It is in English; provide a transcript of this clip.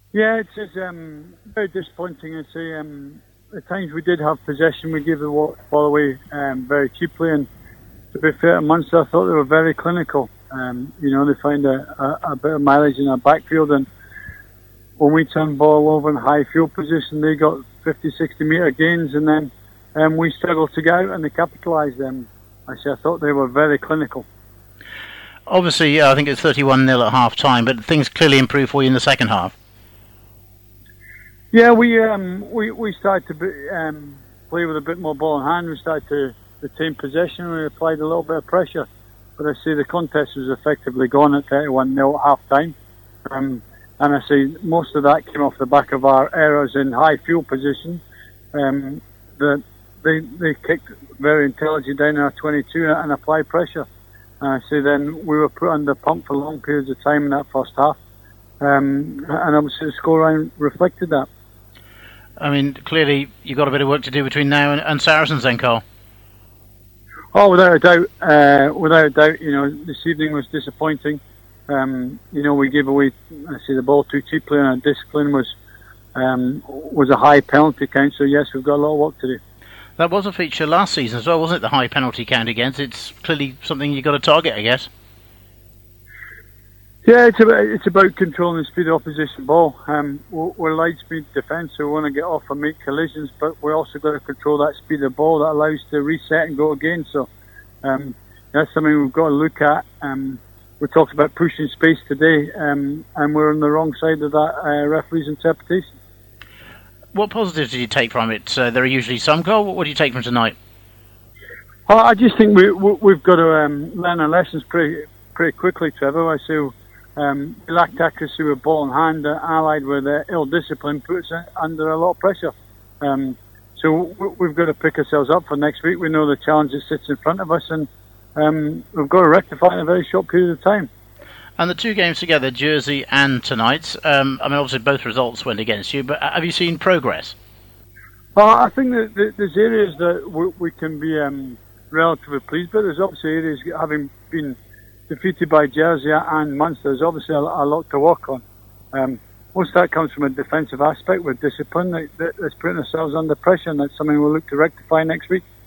Yeah, it's very disappointing. It's at times we did have possession. We gave the ball away very cheaply, and to be fair to Munster, I thought they were very clinical. They find a bit of mileage in our backfield, and when we turned ball over in high field position, they got 50, 60 metre gains, and then we struggled to get out, and they capitalised them. I thought they were very clinical. Obviously, I think it's 31-0 at half time, but things clearly improved for you in the second half. Yeah, we started to play with a bit more ball in hand. We started to retain possession. We applied a little bit of pressure, but I say the contest was effectively gone at 31-0 at half time. And I say most of that came off the back of our errors in high field position. That they kicked very intelligently down our 22 and applied pressure. And I say then we were put under pump for long periods of time in that first half. And obviously the scoreline reflected that. I mean, clearly you've got a bit of work to do between now and Saracens then, Carl. Oh, without a doubt. This evening was disappointing. We gave away, the ball too cheaply, and our discipline was a high penalty count. So yes, we've got a lot of work to do. That was a feature last season as well, wasn't it? The high penalty count against. It's clearly something you've got to target, I guess. Yeah, it's about controlling the speed of opposition ball. We're light speed defence, so we want to get off and make collisions, but we also got to control that speed of ball that allows to reset and go again. So that's something we've got to look at. We talked about pushing space today, and we're on the wrong side of that referee's interpretation. What positives did you take from it? There are usually some, Carl. What do you take from tonight? I just think we've got to learn our lessons pretty quickly, Trevor. I say we lacked accuracy with ball in hand, allied with ill discipline, puts us under a lot of pressure. So we've got to pick ourselves up for next week. We know the challenge that sits in front of us, and we've got to rectify in a very short period of time. And the two games together, Jersey and tonight, obviously both results went against you, but have you seen progress? I think that there's areas that we can be relatively pleased, but there's obviously areas, having been defeated by Jersey and Munster, there's obviously a lot to work on. Most of that comes from a defensive aspect with discipline that's putting ourselves under pressure, and that's something we'll look to rectify next week.